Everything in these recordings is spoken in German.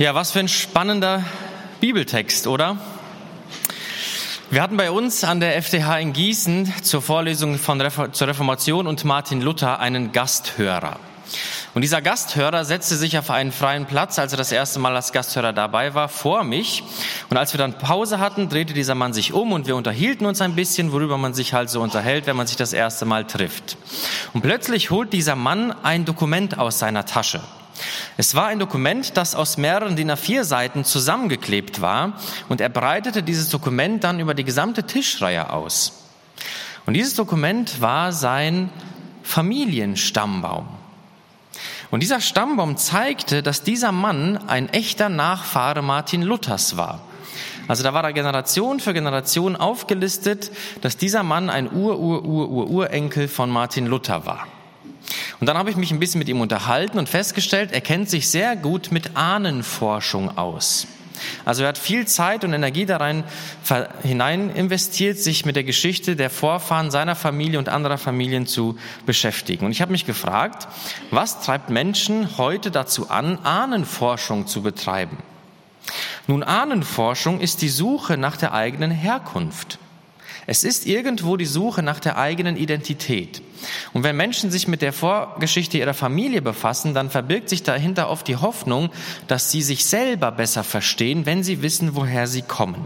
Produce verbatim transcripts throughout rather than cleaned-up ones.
Ja, was für ein spannender Bibeltext, oder? Wir hatten bei uns an der F T H in Gießen zur Vorlesung von Refor- zur Reformation und Martin Luther einen Gasthörer. Und dieser Gasthörer setzte sich auf einen freien Platz, als er das erste Mal als Gasthörer dabei war, vor mich. Und als wir dann Pause hatten, drehte dieser Mann sich um und wir unterhielten uns ein bisschen, worüber man sich halt so unterhält, wenn man sich das erste Mal trifft. Und plötzlich holt dieser Mann ein Dokument aus seiner Tasche. Es war ein Dokument, das aus mehreren D I N A vier Seiten zusammengeklebt war, und er breitete dieses Dokument dann über die gesamte Tischreihe aus. Und dieses Dokument war sein Familienstammbaum. Und dieser Stammbaum zeigte, dass dieser Mann ein echter Nachfahre Martin Luthers war. Also da war da Generation für Generation aufgelistet, dass dieser Mann ein Ur-Ur-Ur-Ur-Urenkel von Martin Luther war. Und dann habe ich mich ein bisschen mit ihm unterhalten und festgestellt, er kennt sich sehr gut mit Ahnenforschung aus. Also er hat viel Zeit und Energie da rein hinein investiert, sich mit der Geschichte der Vorfahren seiner Familie und anderer Familien zu beschäftigen. Und ich habe mich gefragt, was treibt Menschen heute dazu an, Ahnenforschung zu betreiben? Nun, Ahnenforschung ist die Suche nach der eigenen Herkunft. Es ist irgendwo die Suche nach der eigenen Identität. Und wenn Menschen sich mit der Vorgeschichte ihrer Familie befassen, dann verbirgt sich dahinter oft die Hoffnung, dass sie sich selber besser verstehen, wenn sie wissen, woher sie kommen.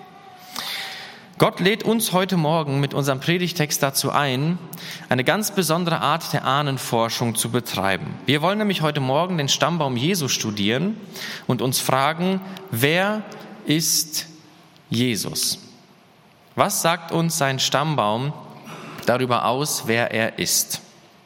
Gott lädt uns heute Morgen mit unserem Predigtext dazu ein, eine ganz besondere Art der Ahnenforschung zu betreiben. Wir wollen nämlich heute Morgen den Stammbaum Jesu studieren und uns fragen, wer ist Jesus? Was sagt uns sein Stammbaum darüber aus, wer er ist?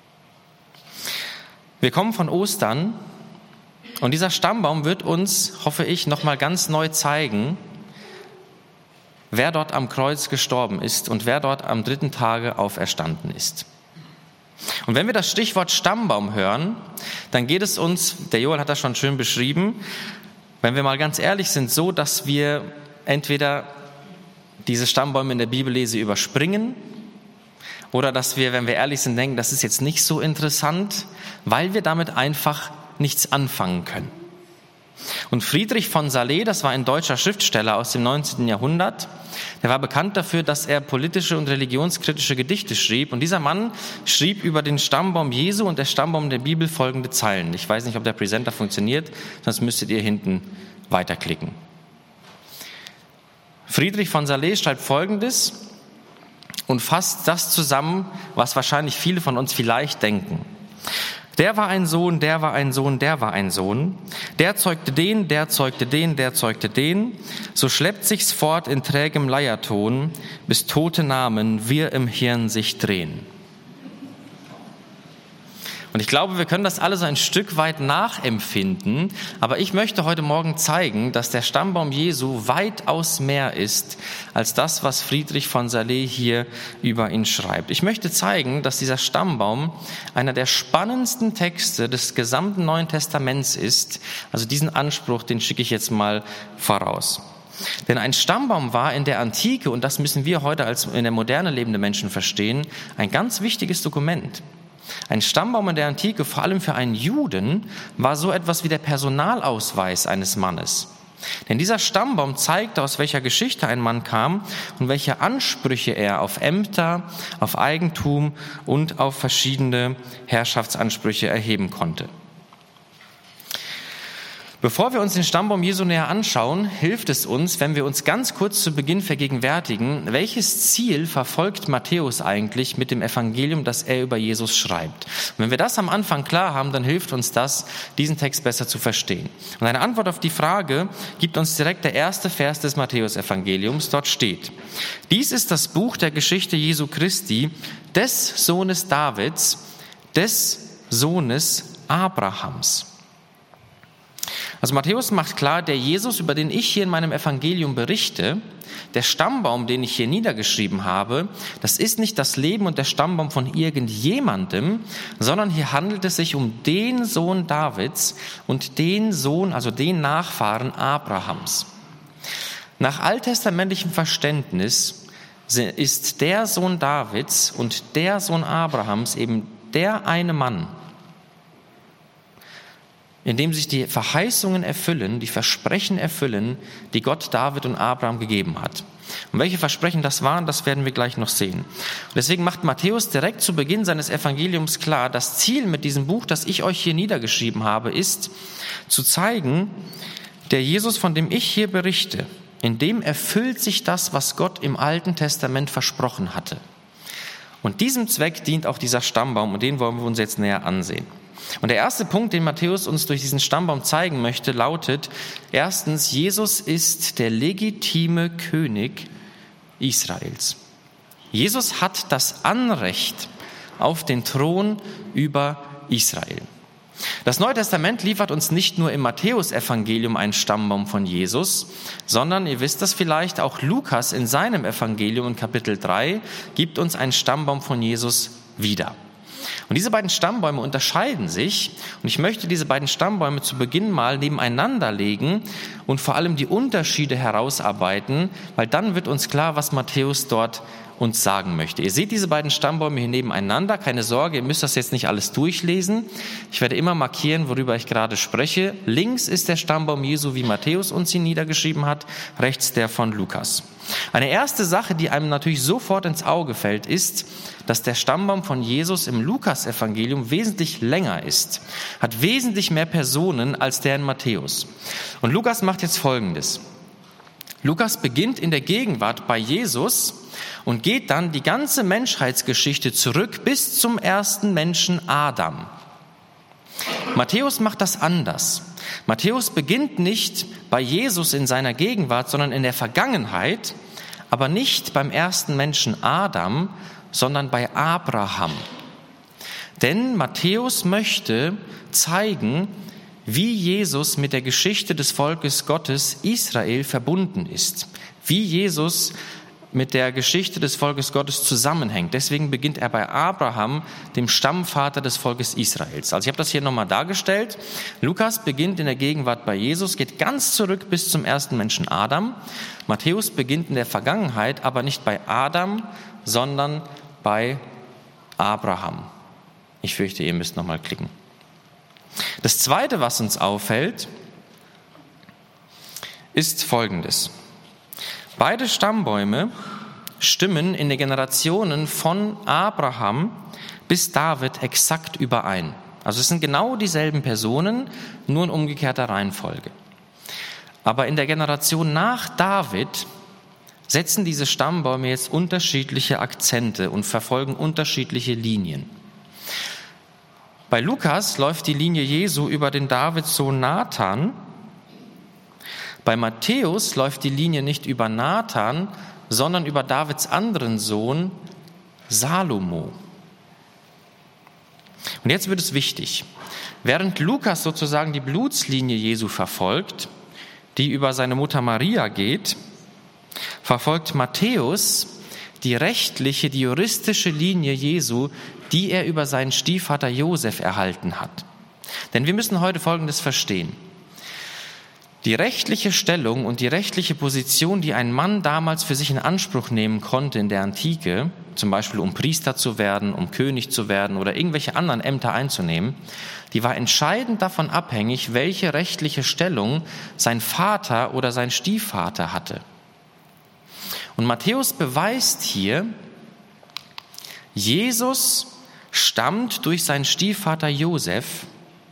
Wir kommen von Ostern und dieser Stammbaum wird uns, hoffe ich, nochmal ganz neu zeigen, wer dort am Kreuz gestorben ist und wer dort am dritten Tage auferstanden ist. Und wenn wir das Stichwort Stammbaum hören, dann geht es uns, der Joel hat das schon schön beschrieben, wenn wir mal ganz ehrlich sind, so, dass wir entweder diese Stammbäume in der Bibellese überspringen oder dass wir, wenn wir ehrlich sind, denken, das ist jetzt nicht so interessant, weil wir damit einfach nichts anfangen können. Und Friedrich von Salé, das war ein deutscher Schriftsteller aus dem neunzehnten Jahrhundert, der war bekannt dafür, dass er politische und religionskritische Gedichte schrieb. Und dieser Mann schrieb über den Stammbaum Jesu und der Stammbaum der Bibel folgende Zeilen. Ich weiß nicht, ob der Präsenter funktioniert, sonst müsstet ihr hinten weiterklicken. Friedrich von Salé schreibt Folgendes und fasst das zusammen, was wahrscheinlich viele von uns vielleicht denken. Der war ein Sohn, der war ein Sohn, der war ein Sohn. Der zeugte den, der zeugte den, der zeugte den. So schleppt sich's fort in trägem Leierton, bis tote Namen wir im Hirn sich drehen. Und ich glaube, wir können das alle so ein Stück weit nachempfinden, aber ich möchte heute Morgen zeigen, dass der Stammbaum Jesu weitaus mehr ist als das, was Friedrich von Salé hier über ihn schreibt. Ich möchte zeigen, dass dieser Stammbaum einer der spannendsten Texte des gesamten Neuen Testaments ist. Also diesen Anspruch, den schicke ich jetzt mal voraus. Denn ein Stammbaum war in der Antike, und das müssen wir heute als in der Moderne lebende Menschen verstehen, ein ganz wichtiges Dokument. Ein Stammbaum in der Antike, vor allem für einen Juden, war so etwas wie der Personalausweis eines Mannes. Denn dieser Stammbaum zeigte, aus welcher Geschichte ein Mann kam und welche Ansprüche er auf Ämter, auf Eigentum und auf verschiedene Herrschaftsansprüche erheben konnte. Bevor wir uns den Stammbaum Jesu näher anschauen, hilft es uns, wenn wir uns ganz kurz zu Beginn vergegenwärtigen, welches Ziel verfolgt Matthäus eigentlich mit dem Evangelium, das er über Jesus schreibt. Und wenn wir das am Anfang klar haben, dann hilft uns das, diesen Text besser zu verstehen. Und eine Antwort auf die Frage gibt uns direkt der erste Vers des Matthäus-Evangeliums. Dort steht: Dies ist das Buch der Geschichte Jesu Christi, des Sohnes Davids, des Sohnes Abrahams. Also Matthäus macht klar, der Jesus, über den ich hier in meinem Evangelium berichte, der Stammbaum, den ich hier niedergeschrieben habe, das ist nicht das Leben und der Stammbaum von irgendjemandem, sondern hier handelt es sich um den Sohn Davids und den Sohn, also den Nachfahren Abrahams. Nach alttestamentlichem Verständnis ist der Sohn Davids und der Sohn Abrahams eben der eine Mann, in dem sich die Verheißungen erfüllen, die Versprechen erfüllen, die Gott David und Abraham gegeben hat. Und welche Versprechen das waren, das werden wir gleich noch sehen. Und deswegen macht Matthäus direkt zu Beginn seines Evangeliums klar, das Ziel mit diesem Buch, das ich euch hier niedergeschrieben habe, ist, zu zeigen, der Jesus, von dem ich hier berichte, in dem erfüllt sich das, was Gott im Alten Testament versprochen hatte. Und diesem Zweck dient auch dieser Stammbaum, und den wollen wir uns jetzt näher ansehen. Und der erste Punkt, den Matthäus uns durch diesen Stammbaum zeigen möchte, lautet: Erstens, Jesus ist der legitime König Israels. Jesus hat das Anrecht auf den Thron über Israel. Das Neue Testament liefert uns nicht nur im Matthäus-Evangelium einen Stammbaum von Jesus, sondern, ihr wisst das vielleicht, auch Lukas in seinem Evangelium in Kapitel drei gibt uns einen Stammbaum von Jesus wieder. Und diese beiden Stammbäume unterscheiden sich, und ich möchte diese beiden Stammbäume zu Beginn mal nebeneinander legen und vor allem die Unterschiede herausarbeiten, weil dann wird uns klar, was Matthäus dort uns sagen möchte. Ihr seht diese beiden Stammbäume hier nebeneinander, keine Sorge, ihr müsst das jetzt nicht alles durchlesen. Ich werde immer markieren, worüber ich gerade spreche. Links ist der Stammbaum Jesu, wie Matthäus uns ihn niedergeschrieben hat, rechts der von Lukas. Eine erste Sache, die einem natürlich sofort ins Auge fällt, ist, dass der Stammbaum von Jesus im Lukas-Evangelium wesentlich länger ist, hat wesentlich mehr Personen als der in Matthäus. Und Lukas macht jetzt Folgendes. Lukas beginnt in der Gegenwart bei Jesus und geht dann die ganze Menschheitsgeschichte zurück bis zum ersten Menschen Adam. Matthäus macht das anders. Matthäus beginnt nicht bei Jesus in seiner Gegenwart, sondern in der Vergangenheit, aber nicht beim ersten Menschen Adam, sondern bei Abraham. Denn Matthäus möchte zeigen, wie Jesus mit der Geschichte des Volkes Gottes Israel verbunden ist, wie Jesus mit der Geschichte des Volkes Gottes zusammenhängt. Deswegen beginnt er bei Abraham, dem Stammvater des Volkes Israels. Also ich habe das hier nochmal dargestellt. Lukas beginnt in der Gegenwart bei Jesus, geht ganz zurück bis zum ersten Menschen Adam. Matthäus beginnt in der Vergangenheit, aber nicht bei Adam, sondern bei Abraham. Ich fürchte, ihr müsst nochmal klicken. Das Zweite, was uns auffällt, ist Folgendes. Beide Stammbäume stimmen in den Generationen von Abraham bis David exakt überein. Also es sind genau dieselben Personen, nur in umgekehrter Reihenfolge. Aber in der Generation nach David setzen diese Stammbäume jetzt unterschiedliche Akzente und verfolgen unterschiedliche Linien. Bei Lukas läuft die Linie Jesu über den Davidssohn Nathan. Bei Matthäus läuft die Linie nicht über Nathan, sondern über Davids anderen Sohn Salomo. Und jetzt wird es wichtig. Während Lukas sozusagen die Blutslinie Jesu verfolgt, die über seine Mutter Maria geht, verfolgt Matthäus die rechtliche, die juristische Linie Jesu, die er über seinen Stiefvater Josef erhalten hat. Denn wir müssen heute Folgendes verstehen. Die rechtliche Stellung und die rechtliche Position, die ein Mann damals für sich in Anspruch nehmen konnte in der Antike, zum Beispiel um Priester zu werden, um König zu werden oder irgendwelche anderen Ämter einzunehmen, die war entscheidend davon abhängig, welche rechtliche Stellung sein Vater oder sein Stiefvater hatte. Und Matthäus beweist hier, Jesus stammt durch seinen Stiefvater Josef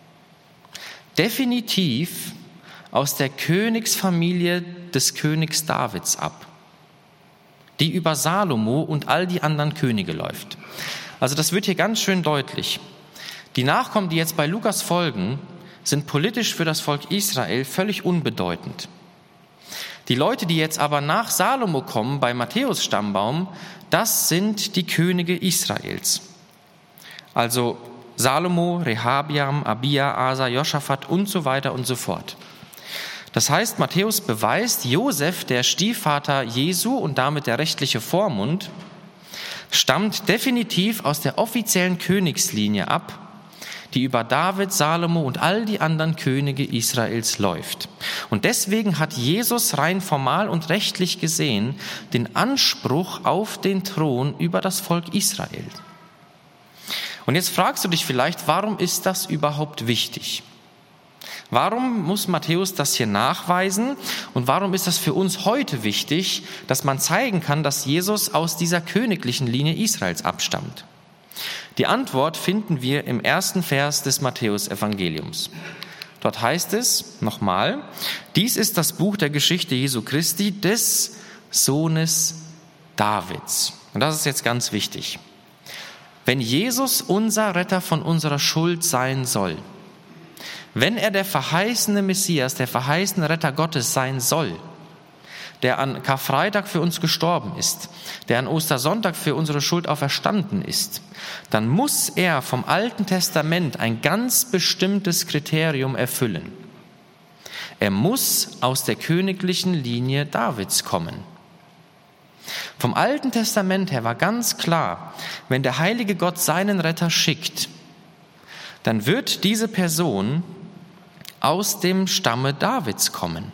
definitiv aus der Königsfamilie des Königs Davids ab, die über Salomo und all die anderen Könige läuft. Also das wird hier ganz schön deutlich. Die Nachkommen, die jetzt bei Lukas folgen, sind politisch für das Volk Israel völlig unbedeutend. Die Leute, die jetzt aber nach Salomo kommen, bei Matthäus Stammbaum, das sind die Könige Israels. Also Salomo, Rehabiam, Abia, Asa, Joschafat und so weiter und so fort. Das heißt, Matthäus beweist, Josef, der Stiefvater Jesu und damit der rechtliche Vormund, stammt definitiv aus der offiziellen Königslinie ab, die über David, Salomo und all die anderen Könige Israels läuft. Und deswegen hat Jesus rein formal und rechtlich gesehen den Anspruch auf den Thron über das Volk Israel. Und jetzt fragst du dich vielleicht, warum ist das überhaupt wichtig? Warum muss Matthäus das hier nachweisen und warum ist das für uns heute wichtig, dass man zeigen kann, dass Jesus aus dieser königlichen Linie Israels abstammt? Die Antwort finden wir im ersten Vers des Matthäus-Evangeliums. Dort heißt es nochmal: Dies ist das Buch der Geschichte Jesu Christi, des Sohnes Davids. Und das ist jetzt ganz wichtig. Wenn Jesus unser Retter von unserer Schuld sein soll, wenn er der verheißene Messias, der verheißene Retter Gottes sein soll, der an Karfreitag für uns gestorben ist, der an Ostersonntag für unsere Schuld auferstanden ist, dann muss er vom Alten Testament ein ganz bestimmtes Kriterium erfüllen. Er muss aus der königlichen Linie Davids kommen. Vom Alten Testament her war ganz klar, wenn der heilige Gott seinen Retter schickt, dann wird diese Person aus dem Stamme Davids kommen.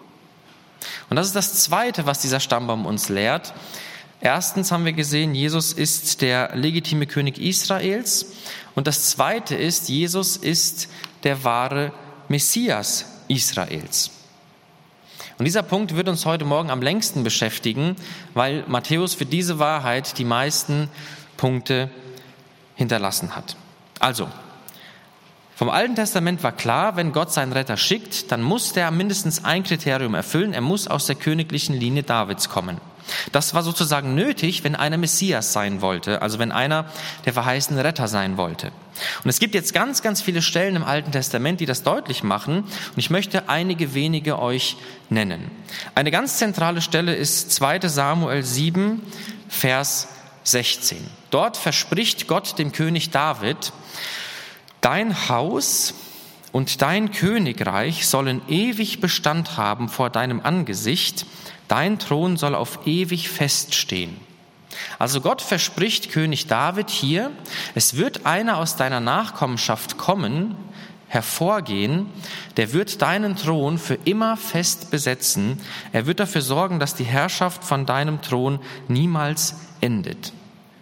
Und das ist das Zweite, was dieser Stammbaum uns lehrt. Erstens haben wir gesehen, Jesus ist der legitime König Israels. Und das Zweite ist, Jesus ist der wahre Messias Israels. Und dieser Punkt wird uns heute Morgen am längsten beschäftigen, weil Matthäus für diese Wahrheit die meisten Punkte hinterlassen hat. Also, vom Alten Testament war klar, wenn Gott seinen Retter schickt, dann muss der mindestens ein Kriterium erfüllen. Er muss aus der königlichen Linie Davids kommen. Das war sozusagen nötig, wenn einer Messias sein wollte, also wenn einer der verheißene Retter sein wollte. Und es gibt jetzt ganz, ganz viele Stellen im Alten Testament, die das deutlich machen. Und ich möchte einige wenige euch nennen. Eine ganz zentrale Stelle ist zweiter Samuel sieben, Vers sechzehn. Dort verspricht Gott dem König David: Dein Haus und dein Königreich sollen ewig Bestand haben vor deinem Angesicht. Dein Thron soll auf ewig feststehen. Also Gott verspricht König David hier, es wird einer aus deiner Nachkommenschaft kommen, hervorgehen, der wird deinen Thron für immer fest besetzen. Er wird dafür sorgen, dass die Herrschaft von deinem Thron niemals endet.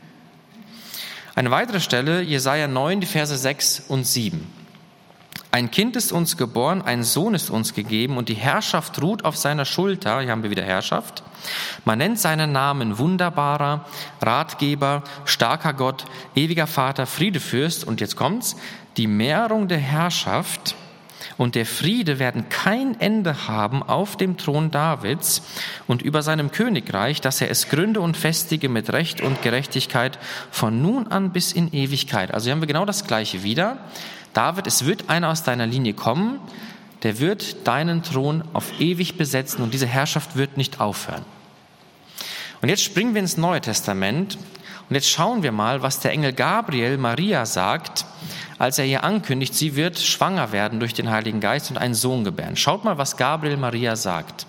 Eine weitere Stelle, Jesaja neun, die Verse sechs und sieben. Ein Kind ist uns geboren, ein Sohn ist uns gegeben und die Herrschaft ruht auf seiner Schulter. Hier haben wir wieder Herrschaft. Man nennt seinen Namen Wunderbarer, Ratgeber, starker Gott, ewiger Vater, Friedefürst. Und jetzt kommt's: Die Mehrung der Herrschaft und der Friede werden kein Ende haben auf dem Thron Davids und über seinem Königreich, dass er es gründe und festige mit Recht und Gerechtigkeit von nun an bis in Ewigkeit. Also hier haben wir genau das Gleiche wieder. David, es wird einer aus deiner Linie kommen, der wird deinen Thron auf ewig besetzen und diese Herrschaft wird nicht aufhören. Und jetzt springen wir ins Neue Testament und jetzt schauen wir mal, was der Engel Gabriel Maria sagt, als er ihr ankündigt, sie wird schwanger werden durch den Heiligen Geist und einen Sohn gebären. Schaut mal, was Gabriel Maria sagt.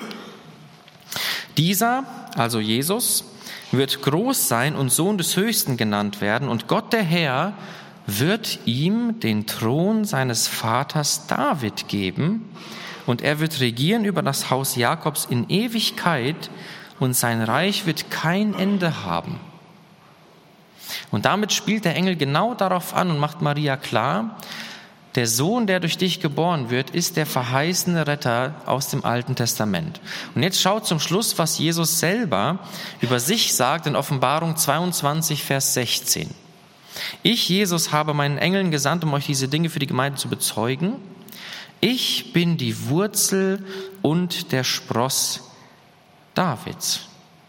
Dieser, also Jesus, wird groß sein und Sohn des Höchsten genannt werden und Gott der Herr wird ihm den Thron seines Vaters David geben und er wird regieren über das Haus Jakobs in Ewigkeit und sein Reich wird kein Ende haben. Und damit spielt der Engel genau darauf an und macht Maria klar, der Sohn, der durch dich geboren wird, ist der verheißene Retter aus dem Alten Testament. Und jetzt schaut zum Schluss, was Jesus selber über sich sagt in Offenbarung zweiundzwanzig, Vers sechzehn. Ich, Jesus, habe meinen Engeln gesandt, um euch diese Dinge für die Gemeinde zu bezeugen. Ich bin die Wurzel und der Spross Davids.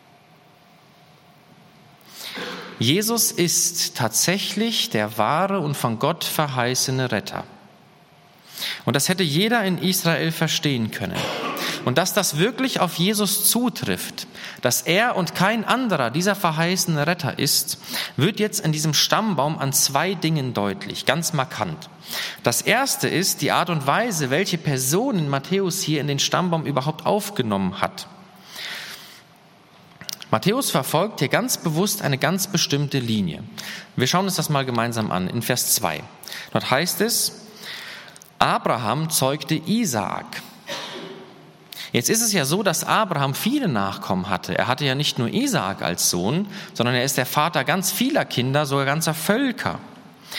Jesus ist tatsächlich der wahre und von Gott verheißene Retter. Und das hätte jeder in Israel verstehen können. Und dass das wirklich auf Jesus zutrifft, dass er und kein anderer dieser verheißene Retter ist, wird jetzt in diesem Stammbaum an zwei Dingen deutlich, ganz markant. Das erste ist die Art und Weise, welche Personen Matthäus hier in den Stammbaum überhaupt aufgenommen hat. Matthäus verfolgt hier ganz bewusst eine ganz bestimmte Linie. Wir schauen uns das mal gemeinsam an, in Vers zwei. Dort heißt es: Abraham zeugte Isaak. Jetzt ist es ja so, dass Abraham viele Nachkommen hatte. Er hatte ja nicht nur Isaak als Sohn, sondern er ist der Vater ganz vieler Kinder, sogar ganzer Völker.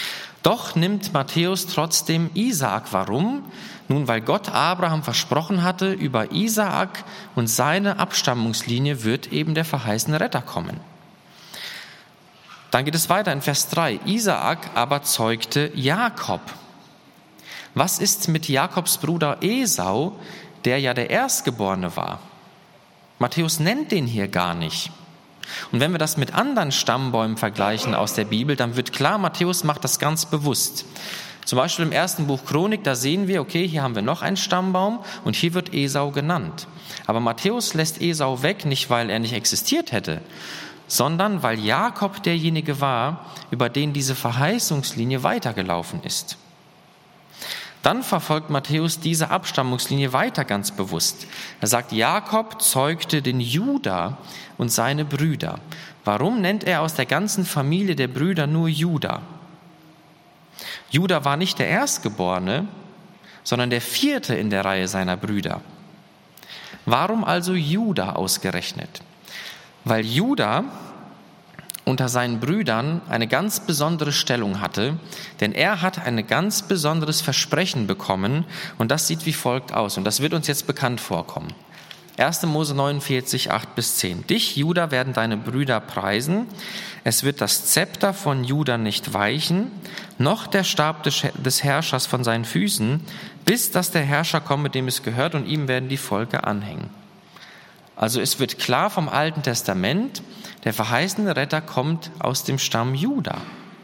Doch nimmt Matthäus trotzdem Isaak. Warum? Nun, weil Gott Abraham versprochen hatte, über Isaak und seine Abstammungslinie wird eben der verheißene Retter kommen. Dann geht es weiter in Vers drei. Isaak aber zeugte Jakob. Was ist mit Jakobs Bruder Esau, der ja der Erstgeborene war? Matthäus nennt den hier gar nicht. Und wenn wir das mit anderen Stammbäumen vergleichen aus der Bibel, dann wird klar, Matthäus macht das ganz bewusst. Zum Beispiel im ersten Buch Chronik, da sehen wir, okay, hier haben wir noch einen Stammbaum und hier wird Esau genannt. Aber Matthäus lässt Esau weg, nicht weil er nicht existiert hätte, sondern weil Jakob derjenige war, über den diese Verheißungslinie weitergelaufen ist. Dann verfolgt Matthäus diese Abstammungslinie weiter ganz bewusst. Er sagt, Jakob zeugte den Juda und seine Brüder. Warum nennt er aus der ganzen Familie der Brüder nur Juda? Juda war nicht der Erstgeborene, sondern der vierte in der Reihe seiner Brüder. Warum also Juda ausgerechnet? Weil Juda unter seinen Brüdern eine ganz besondere Stellung hatte, denn er hat ein ganz besonderes Versprechen bekommen und das sieht wie folgt aus und das wird uns jetzt bekannt vorkommen. erster Mose neunundvierzig, acht bis zehn. Dich, Juda, werden deine Brüder preisen, es wird das Zepter von Juda nicht weichen, noch der Stab des Herrschers von seinen Füßen, bis dass der Herrscher komme, dem es gehört und ihm werden die Völker anhängen. Also es wird klar vom Alten Testament, der verheißene Retter kommt aus dem Stamm Juda.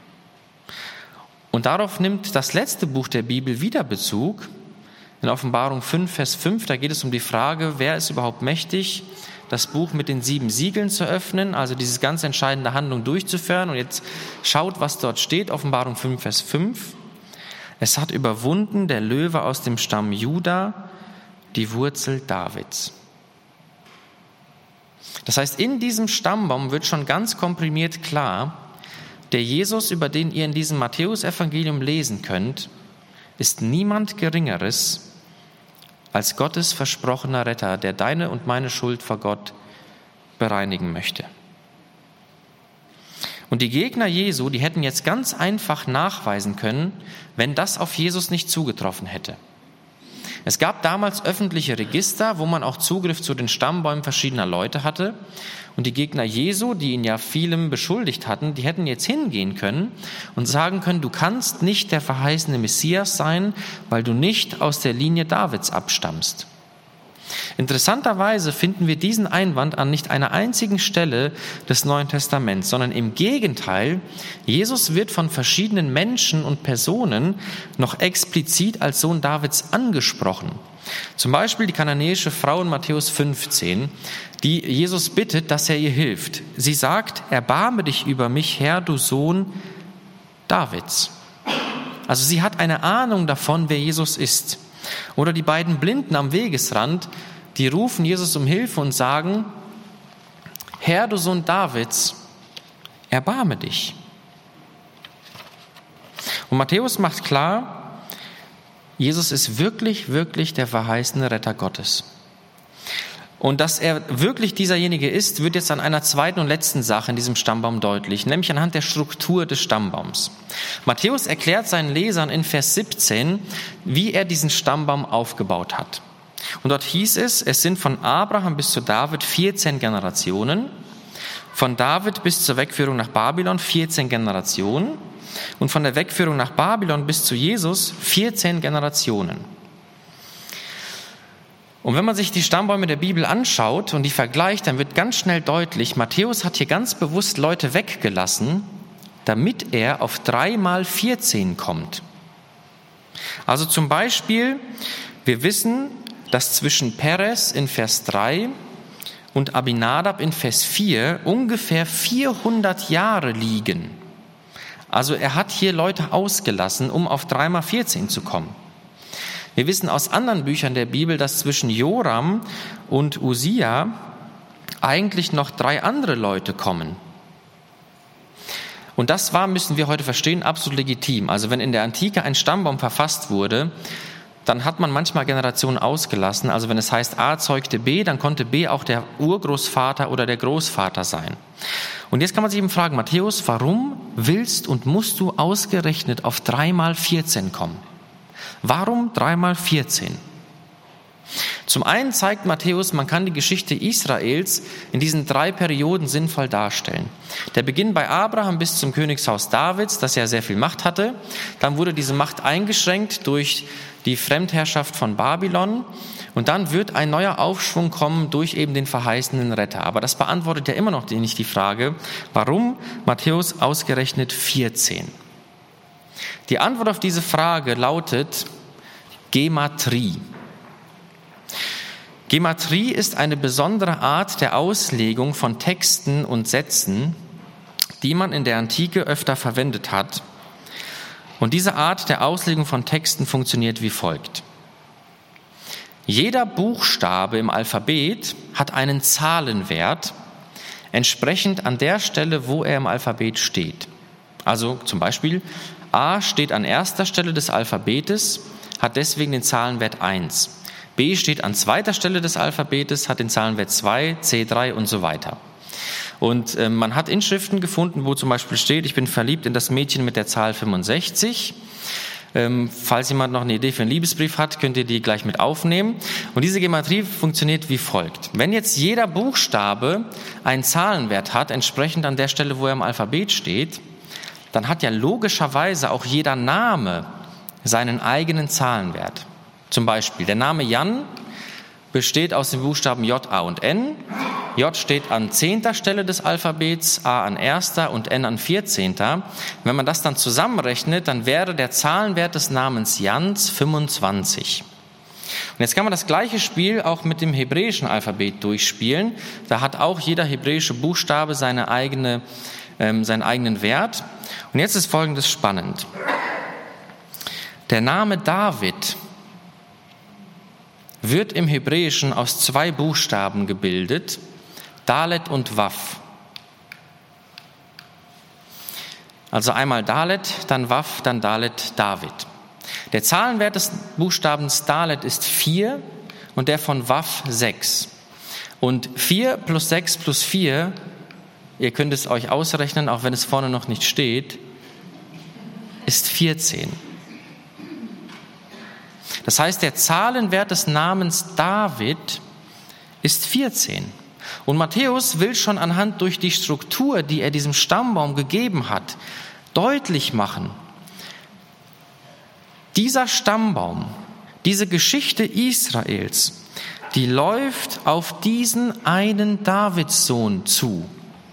Und darauf nimmt das letzte Buch der Bibel wieder Bezug. In Offenbarung fünf, Vers fünf, da geht es um die Frage, wer ist überhaupt mächtig, das Buch mit den sieben Siegeln zu öffnen, also diese ganz entscheidende Handlung durchzuführen. Und jetzt schaut, was dort steht, Offenbarung fünf, Vers fünf. Es hat überwunden der Löwe aus dem Stamm Juda, die Wurzel Davids. Das heißt, in diesem Stammbaum wird schon ganz komprimiert klar, der Jesus, über den ihr in diesem Matthäus-Evangelium lesen könnt, ist niemand Geringeres als Gottes versprochener Retter, der deine und meine Schuld vor Gott bereinigen möchte. Und die Gegner Jesu, die hätten jetzt ganz einfach nachweisen können, wenn das auf Jesus nicht zugetroffen hätte. Es gab damals öffentliche Register, wo man auch Zugriff zu den Stammbäumen verschiedener Leute hatte. Und die Gegner Jesu, die ihn ja vielem beschuldigt hatten, die hätten jetzt hingehen können und sagen können, du kannst nicht der verheißene Messias sein, weil du nicht aus der Linie Davids abstammst. Interessanterweise finden wir diesen Einwand an nicht einer einzigen Stelle des Neuen Testaments, sondern im Gegenteil, Jesus wird von verschiedenen Menschen und Personen noch explizit als Sohn Davids angesprochen. Zum Beispiel die kananäische Frau in Matthäus fünfzehn, die Jesus bittet, dass er ihr hilft. Sie sagt, erbarme dich über mich, Herr, du Sohn Davids. Also sie hat eine Ahnung davon, wer Jesus ist. Oder die beiden Blinden am Wegesrand, die rufen Jesus um Hilfe und sagen, Herr, du Sohn Davids, erbarme dich. Und Matthäus macht klar, Jesus ist wirklich, wirklich der verheißene Retter Gottes. Und dass er wirklich dieserjenige ist, wird jetzt an einer zweiten und letzten Sache in diesem Stammbaum deutlich, nämlich anhand der Struktur des Stammbaums. Matthäus erklärt seinen Lesern in Vers siebzehn, wie er diesen Stammbaum aufgebaut hat. Und dort hieß es, es sind von Abraham bis zu David vierzehn Generationen, von David bis zur Wegführung nach Babylon vierzehn Generationen und von der Wegführung nach Babylon bis zu Jesus vierzehn Generationen. Und wenn man sich die Stammbäume der Bibel anschaut und die vergleicht, dann wird ganz schnell deutlich, Matthäus hat hier ganz bewusst Leute weggelassen, damit er auf drei mal vierzehn kommt. Also zum Beispiel, wir wissen, dass zwischen Perez in Vers drei und Abinadab in Vers vier ungefähr vierhundert Jahre liegen. Also er hat hier Leute ausgelassen, um auf drei mal vierzehn zu kommen. Wir wissen aus anderen Büchern der Bibel, dass zwischen Joram und Usia eigentlich noch drei andere Leute kommen. Und das war, müssen wir heute verstehen, absolut legitim. Also wenn in der Antike ein Stammbaum verfasst wurde, dann hat man manchmal Generationen ausgelassen. Also wenn es heißt, A zeugte B, dann konnte B auch der Urgroßvater oder der Großvater sein. Und jetzt kann man sich eben fragen, Matthäus, warum willst und musst du ausgerechnet auf drei mal vierzehn kommen? Warum drei mal vierzehn? Zum einen zeigt Matthäus, man kann die Geschichte Israels in diesen drei Perioden sinnvoll darstellen. Der Beginn bei Abraham bis zum Königshaus Davids, das ja sehr viel Macht hatte. Dann wurde diese Macht eingeschränkt durch die Fremdherrschaft von Babylon. Und dann wird ein neuer Aufschwung kommen durch eben den verheißenen Retter. Aber das beantwortet ja immer noch nicht die Frage, warum Matthäus ausgerechnet vierzehn? Die Antwort auf diese Frage lautet Gematrie. Gematrie ist eine besondere Art der Auslegung von Texten und Sätzen, die man in der Antike öfter verwendet hat. Und diese Art der Auslegung von Texten funktioniert wie folgt. Jeder Buchstabe im Alphabet hat einen Zahlenwert, entsprechend an der Stelle, wo er im Alphabet steht. Also zum Beispiel A steht an erster Stelle des Alphabetes, hat deswegen den Zahlenwert eins. B steht an zweiter Stelle des Alphabetes, hat den Zahlenwert zwei, C drei und so weiter. Und äh, man hat Inschriften gefunden, wo zum Beispiel steht, ich bin verliebt in das Mädchen mit der Zahl fünfundsechzig. Ähm, falls jemand noch eine Idee für einen Liebesbrief hat, könnt ihr die gleich mit aufnehmen. Und diese Gematrie funktioniert wie folgt. Wenn jetzt jeder Buchstabe einen Zahlenwert hat, entsprechend an der Stelle, wo er im Alphabet steht, dann hat ja logischerweise auch jeder Name seinen eigenen Zahlenwert. Zum Beispiel der Name Jan besteht aus den Buchstaben J, A und N. J steht an zehnter Stelle des Alphabets, A an erster und N an vierzehnter. Wenn man das dann zusammenrechnet, dann wäre der Zahlenwert des Namens Jans fünfundzwanzig. Und jetzt kann man das gleiche Spiel auch mit dem hebräischen Alphabet durchspielen. Da hat auch jeder hebräische Buchstabe seine eigene, ähm, seinen eigenen Wert. Und jetzt ist Folgendes spannend. Der Name David wird im Hebräischen aus zwei Buchstaben gebildet, Dalet und Waf. Also einmal Dalet, dann Waf, dann Dalet, David. Der Zahlenwert des Buchstabens Dalet ist vier und der von Waf sechs. Und vier plus sechs plus vier, ihr könnt es euch ausrechnen, auch wenn es vorne noch nicht steht, ist vierzehn. Das heißt, der Zahlenwert des Namens David ist vierzehn. Und Matthäus will schon anhand durch die Struktur, die er diesem Stammbaum gegeben hat, deutlich machen, dieser Stammbaum, diese Geschichte Israels, die läuft auf diesen einen Davidssohn zu.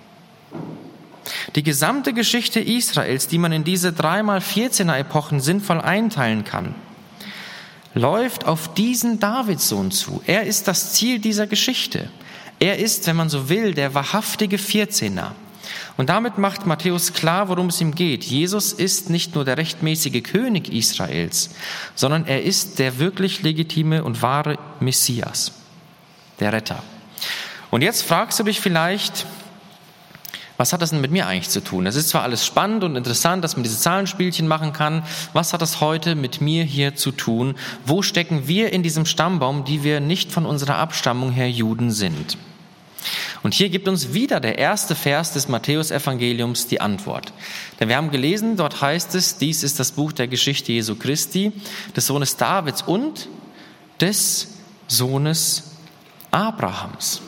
Die gesamte Geschichte Israels, die man in diese drei mal vierzehner Epochen sinnvoll einteilen kann, läuft auf diesen Davidssohn zu. Er ist das Ziel dieser Geschichte. Er ist, wenn man so will, der wahrhaftige Vierzehner. Und damit macht Matthäus klar, worum es ihm geht. Jesus ist nicht nur der rechtmäßige König Israels, sondern er ist der wirklich legitime und wahre Messias, der Retter. Und jetzt fragst du dich vielleicht, was hat das denn mit mir eigentlich zu tun? Es ist zwar alles spannend und interessant, dass man diese Zahlenspielchen machen kann. Was hat das heute mit mir hier zu tun? Wo stecken wir in diesem Stammbaum, die wir nicht von unserer Abstammung her Juden sind? Und hier gibt uns wieder der erste Vers des Matthäus-Evangeliums die Antwort. Denn wir haben gelesen, dort heißt es, dies ist das Buch der Geschichte Jesu Christi, des Sohnes Davids und des Sohnes Abrahams.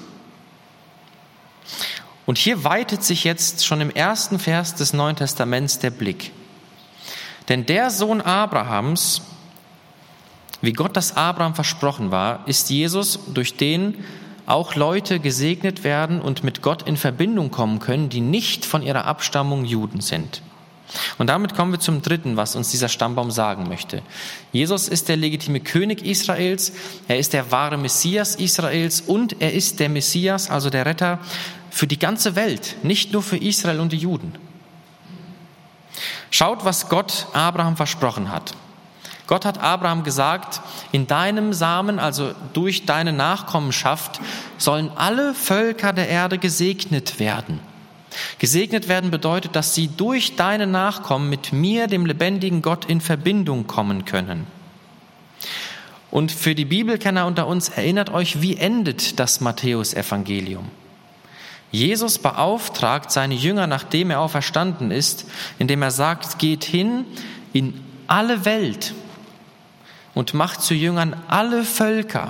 Und hier weitet sich jetzt schon im ersten Vers des Neuen Testaments der Blick. Denn der Sohn Abrahams, wie Gott das Abraham versprochen war, ist Jesus, durch den auch Leute gesegnet werden und mit Gott in Verbindung kommen können, die nicht von ihrer Abstammung Juden sind. Und damit kommen wir zum dritten, was uns dieser Stammbaum sagen möchte. Jesus ist der legitime König Israels, er ist der wahre Messias Israels und er ist der Messias, also der Retter für die ganze Welt, nicht nur für Israel und die Juden. Schaut, was Gott Abraham versprochen hat. Gott hat Abraham gesagt, in deinem Samen, also durch deine Nachkommenschaft, sollen alle Völker der Erde gesegnet werden. Gesegnet werden bedeutet, dass sie durch deine Nachkommen mit mir, dem lebendigen Gott, in Verbindung kommen können. Und für die Bibelkenner unter uns, erinnert euch, wie endet das Matthäus-Evangelium? Jesus beauftragt seine Jünger, nachdem er auferstanden ist, indem er sagt, geht hin in alle Welt und macht zu Jüngern alle Völker.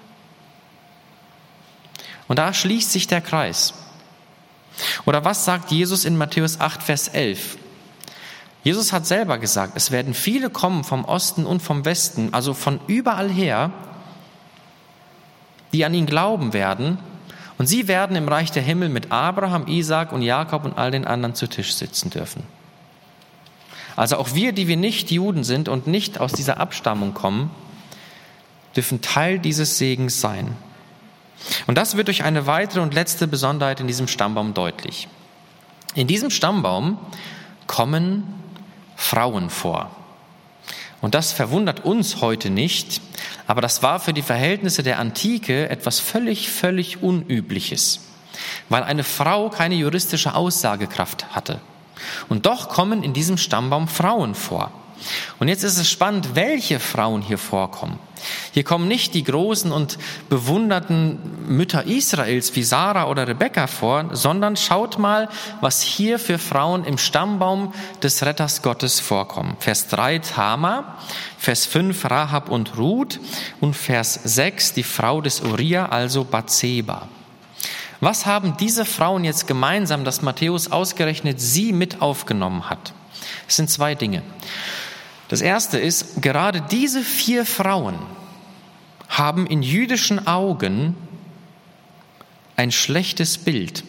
Und da schließt sich der Kreis. Oder was sagt Jesus in Matthäus acht, Vers elf? Jesus hat selber gesagt, es werden viele kommen vom Osten und vom Westen, also von überall her, die an ihn glauben werden. Und sie werden im Reich der Himmel mit Abraham, Isaak und Jakob und all den anderen zu Tisch sitzen dürfen. Also auch wir, die wir nicht Juden sind und nicht aus dieser Abstammung kommen, dürfen Teil dieses Segens sein. Und das wird durch eine weitere und letzte Besonderheit in diesem Stammbaum deutlich. In diesem Stammbaum kommen Frauen vor. Und das verwundert uns heute nicht, aber das war für die Verhältnisse der Antike etwas völlig, völlig Unübliches, weil eine Frau keine juristische Aussagekraft hatte. Und doch kommen in diesem Stammbaum Frauen vor. Und jetzt ist es spannend, welche Frauen hier vorkommen. Hier kommen nicht die großen und bewunderten Mütter Israels wie Sarah oder Rebekka vor, sondern schaut mal, was hier für Frauen im Stammbaum des Retters Gottes vorkommen. Vers drei Tamar, Vers fünf Rahab und Ruth und Vers sechs die Frau des Uria, also Bathseba. Was haben diese Frauen jetzt gemeinsam, dass Matthäus ausgerechnet sie mit aufgenommen hat? Es sind zwei Dinge. Das erste ist, gerade diese vier Frauen haben in jüdischen Augen ein schlechtes Bild,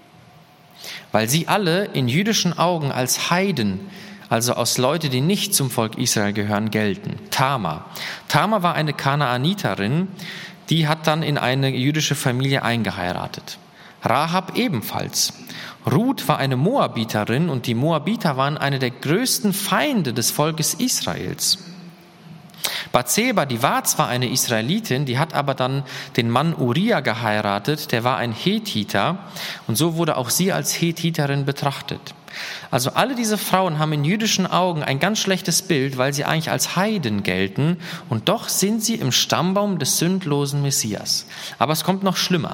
weil sie alle in jüdischen Augen als Heiden, also als Leute, die nicht zum Volk Israel gehören, gelten. Tamar. Tamar war eine Kanaaniterin, die hat dann in eine jüdische Familie eingeheiratet. Rahab ebenfalls. Ruth war eine Moabiterin und die Moabiter waren eine der größten Feinde des Volkes Israels. Bathseba, die war zwar eine Israelitin, die hat aber dann den Mann Uria geheiratet, der war ein Hethiter und so wurde auch sie als Hethiterin betrachtet. Also alle diese Frauen haben in jüdischen Augen ein ganz schlechtes Bild, weil sie eigentlich als Heiden gelten und doch sind sie im Stammbaum des sündlosen Messias. Aber es kommt noch schlimmer.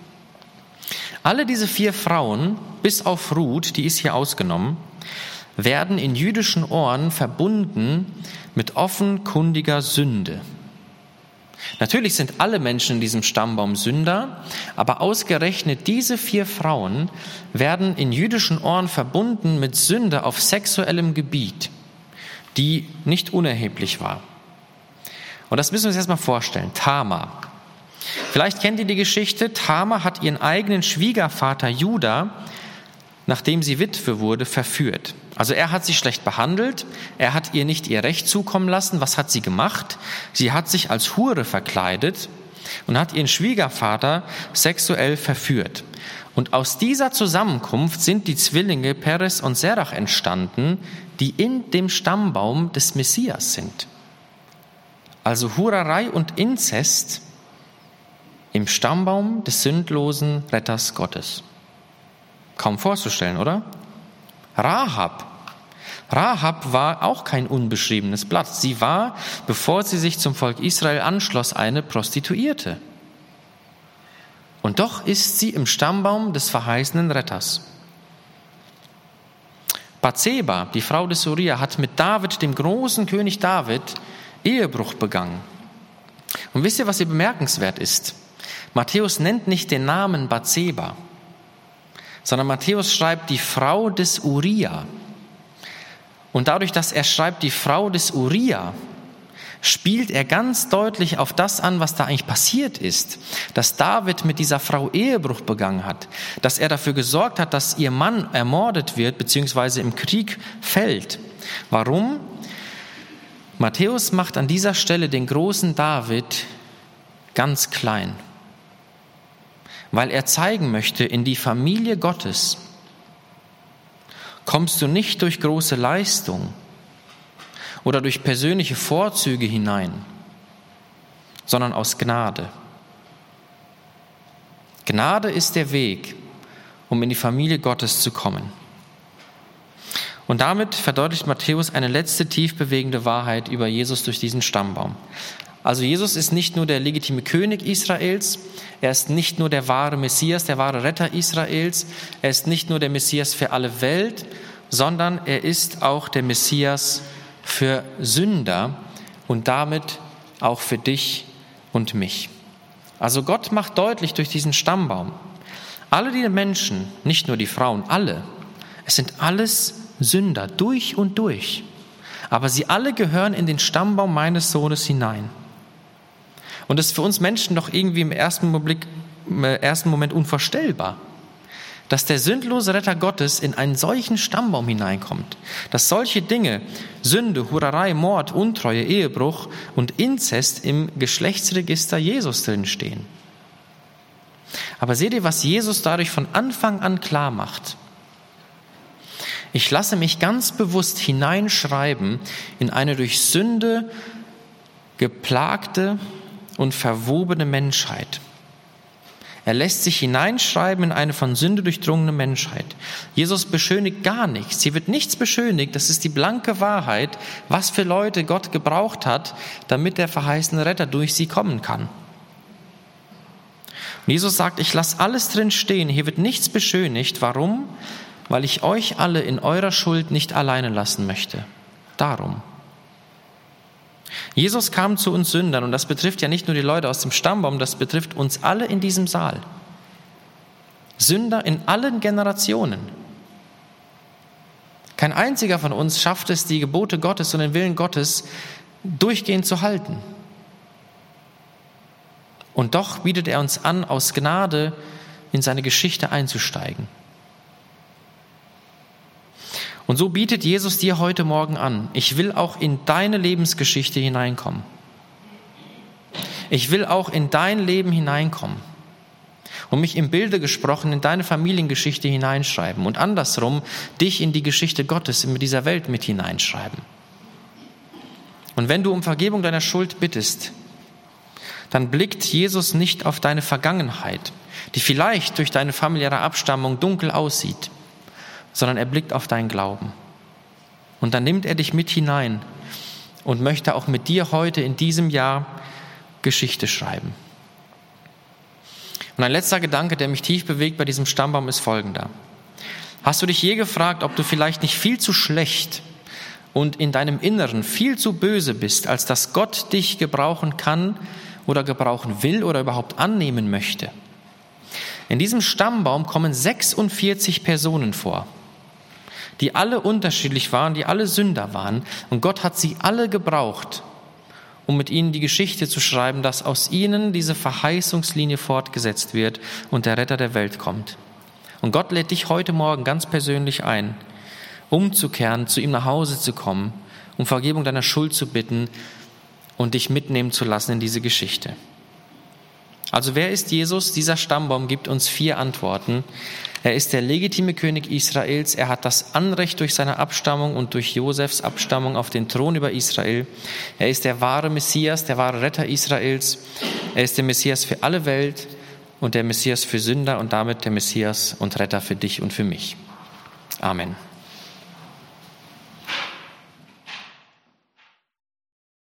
Alle diese vier Frauen, bis auf Ruth, die ist hier ausgenommen, werden in jüdischen Ohren verbunden mit offenkundiger Sünde. Natürlich sind alle Menschen in diesem Stammbaum Sünder, aber ausgerechnet diese vier Frauen werden in jüdischen Ohren verbunden mit Sünde auf sexuellem Gebiet, die nicht unerheblich war. Und das müssen wir uns erstmal vorstellen. Tamar. Vielleicht kennt ihr die Geschichte, Tamar hat ihren eigenen Schwiegervater Juda, nachdem sie Witwe wurde, verführt. Also er hat sie schlecht behandelt, er hat ihr nicht ihr Recht zukommen lassen. Was hat sie gemacht? Sie hat sich als Hure verkleidet und hat ihren Schwiegervater sexuell verführt. Und aus dieser Zusammenkunft sind die Zwillinge Peres und Serach entstanden, die in dem Stammbaum des Messias sind. Also Hurerei und Inzest im Stammbaum des sündlosen Retters Gottes. Kaum vorzustellen, oder? Rahab. Rahab war auch kein unbeschriebenes Blatt. Sie war, bevor sie sich zum Volk Israel anschloss, eine Prostituierte. Und doch ist sie im Stammbaum des verheißenen Retters. Bathseba, die Frau des Uria, hat mit David, dem großen König David, Ehebruch begangen. Und wisst ihr, was hier bemerkenswert ist? Matthäus nennt nicht den Namen Bathseba, sondern Matthäus schreibt die Frau des Uria. Und dadurch, dass er schreibt die Frau des Uria, spielt er ganz deutlich auf das an, was da eigentlich passiert ist. Dass David mit dieser Frau Ehebruch begangen hat, dass er dafür gesorgt hat, dass ihr Mann ermordet wird, beziehungsweise im Krieg fällt. Warum? Matthäus macht an dieser Stelle den großen David ganz klein, weil er zeigen möchte, in die Familie Gottes kommst du nicht durch große Leistung oder durch persönliche Vorzüge hinein, sondern aus Gnade. Gnade ist der Weg, um in die Familie Gottes zu kommen. Und damit verdeutlicht Matthäus eine letzte tief bewegende Wahrheit über Jesus durch diesen Stammbaum. Also Jesus ist nicht nur der legitime König Israels, er ist nicht nur der wahre Messias, der wahre Retter Israels, er ist nicht nur der Messias für alle Welt, sondern er ist auch der Messias für Sünder und damit auch für dich und mich. Also Gott macht deutlich durch diesen Stammbaum, alle die Menschen, nicht nur die Frauen, alle, es sind alles Sünder, durch und durch. Aber sie alle gehören in den Stammbaum meines Sohnes hinein. Und das ist für uns Menschen doch irgendwie im ersten Moment, im ersten Moment unvorstellbar, dass der sündlose Retter Gottes in einen solchen Stammbaum hineinkommt, dass solche Dinge, Sünde, Hurerei, Mord, Untreue, Ehebruch und Inzest im Geschlechtsregister Jesus drinstehen. Aber seht ihr, was Jesus dadurch von Anfang an klar macht? Ich lasse mich ganz bewusst hineinschreiben in eine durch Sünde geplagte und verwobene Menschheit. Er lässt sich hineinschreiben in eine von Sünde durchdrungene Menschheit. Jesus beschönigt gar nichts. Hier wird nichts beschönigt. Das ist die blanke Wahrheit, was für Leute Gott gebraucht hat, damit der verheißene Retter durch sie kommen kann. Und Jesus sagt, ich lasse alles drin stehen. Hier wird nichts beschönigt. Warum? Weil ich euch alle in eurer Schuld nicht alleine lassen möchte. Darum. Jesus kam zu uns Sündern und das betrifft ja nicht nur die Leute aus dem Stammbaum, das betrifft uns alle in diesem Saal. Sünder in allen Generationen. Kein einziger von uns schafft es, die Gebote Gottes und den Willen Gottes durchgehend zu halten. Und doch bietet er uns an, aus Gnade in seine Geschichte einzusteigen. Und so bietet Jesus dir heute Morgen an, ich will auch in deine Lebensgeschichte hineinkommen. Ich will auch in dein Leben hineinkommen und mich im Bilde gesprochen in deine Familiengeschichte hineinschreiben und andersrum dich in die Geschichte Gottes in dieser Welt mit hineinschreiben. Und wenn du um Vergebung deiner Schuld bittest, dann blickt Jesus nicht auf deine Vergangenheit, die vielleicht durch deine familiäre Abstammung dunkel aussieht, sondern er blickt auf deinen Glauben. Und dann nimmt er dich mit hinein und möchte auch mit dir heute in diesem Jahr Geschichte schreiben. Und ein letzter Gedanke, der mich tief bewegt bei diesem Stammbaum, ist folgender. Hast du dich je gefragt, ob du vielleicht nicht viel zu schlecht und in deinem Inneren viel zu böse bist, als dass Gott dich gebrauchen kann oder gebrauchen will oder überhaupt annehmen möchte? In diesem Stammbaum kommen sechsundvierzig Personen vor, die alle unterschiedlich waren, die alle Sünder waren. Und Gott hat sie alle gebraucht, um mit ihnen die Geschichte zu schreiben, dass aus ihnen diese Verheißungslinie fortgesetzt wird und der Retter der Welt kommt. Und Gott lädt dich heute Morgen ganz persönlich ein, umzukehren, zu ihm nach Hause zu kommen, um Vergebung deiner Schuld zu bitten und dich mitnehmen zu lassen in diese Geschichte. Also wer ist Jesus? Dieser Stammbaum gibt uns vier Antworten. Er ist der legitime König Israels. Er hat das Anrecht durch seine Abstammung und durch Josefs Abstammung auf den Thron über Israel. Er ist der wahre Messias, der wahre Retter Israels. Er ist der Messias für alle Welt und der Messias für Sünder und damit der Messias und Retter für dich und für mich. Amen.